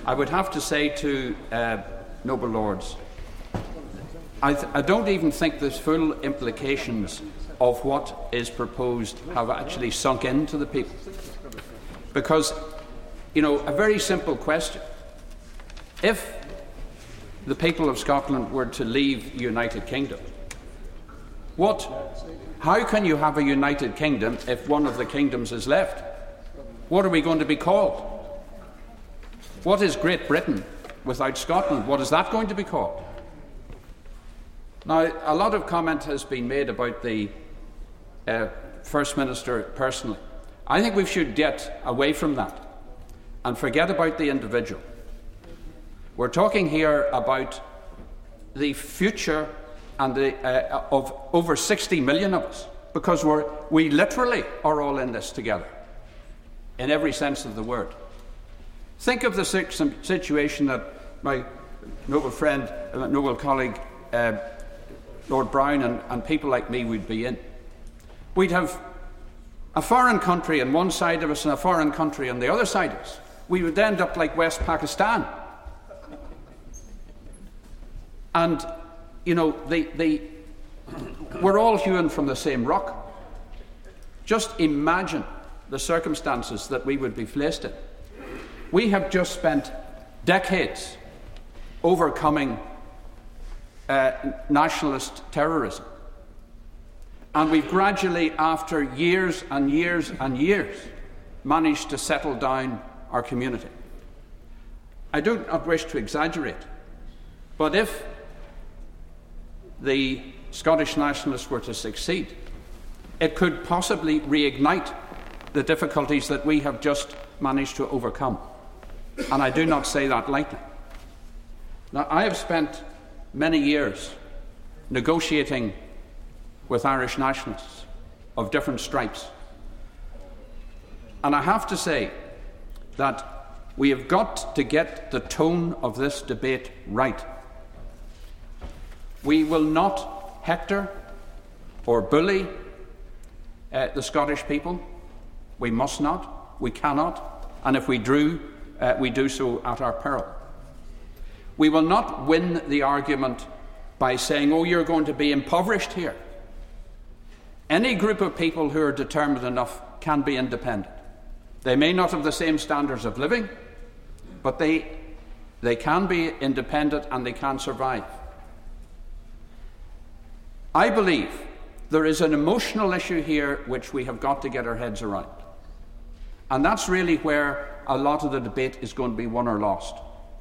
I would have to say to noble lords, I don't even think the full implications of what is proposed have actually sunk into the people. Because, a very simple question. If the people of Scotland were to leave the United Kingdom, how can you have a United Kingdom if one of the kingdoms is left? What are we going to be called? What is Great Britain without Scotland? What is that going to be called? Now, a lot of comment has been made about the First Minister personally. I think we should get away from that and forget about the individual. We're talking here about the future and of over 60 million of us, because we literally are all in this together, in every sense of the word. Think of the situation that my noble friend, noble colleague, Lord Brown and people like me would be in. We'd have a foreign country on one side of us and a foreign country on the other side of us. We would end up like West Pakistan. And, we're all hewn from the same rock. Just imagine the circumstances that we would be placed in. We have just spent decades overcoming nationalist terrorism. And we've gradually, after years and years and years, managed to settle down our community. I do not wish to exaggerate, but if the Scottish nationalists were to succeed, it could possibly reignite the difficulties that we have just managed to overcome. And I do not say that lightly. Now, I have spent many years negotiating with Irish nationalists of different stripes. And I have to say that we have got to get the tone of this debate right. We will not hector or bully the Scottish people. We must not. We cannot. And if we do so at our peril. We will not win the argument by saying, you're going to be impoverished here. Any group of people who are determined enough can be independent. They may not have the same standards of living, but they can be independent and they can survive. I believe there is an emotional issue here which we have got to get our heads around. And that's really where a lot of the debate is going to be won or lost.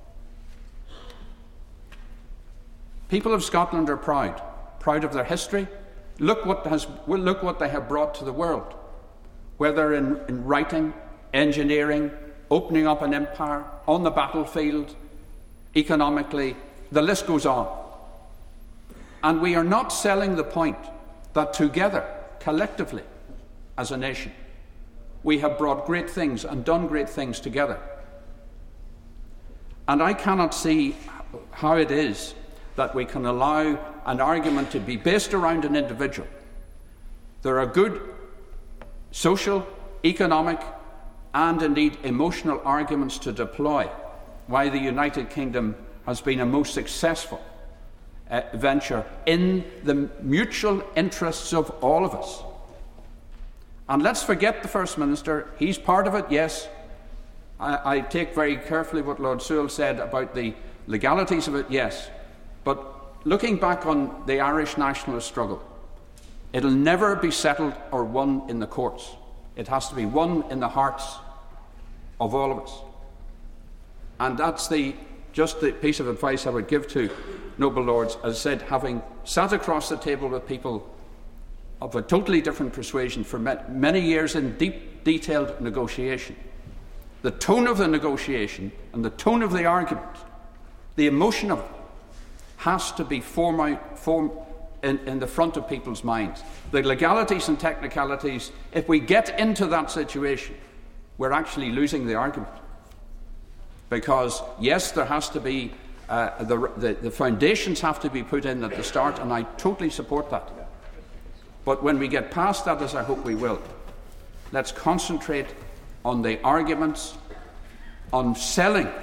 People of Scotland are proud of their history. Look what they have brought to the world, whether in writing, engineering, opening up an empire, on the battlefield, economically, the list goes on. And we are not selling the point that together, collectively, as a nation, we have brought great things and done great things together. And I cannot see how it is that we can allow an argument to be based around an individual. There are good social, economic, and indeed emotional arguments to deploy why the United Kingdom has been a most successful venture in the mutual interests of all of us. And let's forget the First Minister. He's part of it, yes. I take very carefully what Lord Sewell said about the legalities of it, yes. But looking back on the Irish nationalist struggle, it'll never be settled or won in the courts. It has to be won in the hearts of all of us. And that's just the piece of advice I would give to noble lords. As I said, having sat across the table with people of a totally different persuasion for many years in deep, detailed negotiation, the tone of the negotiation and the tone of the argument, the emotion of it, has to be formed in the front of people's minds. The legalities and technicalities, if we get into that situation, we're actually losing the argument. Because, yes, there has to be, the foundations have to be put in at the start, and I totally support that. But when we get past that, as I hope we will, let's concentrate on the arguments, on selling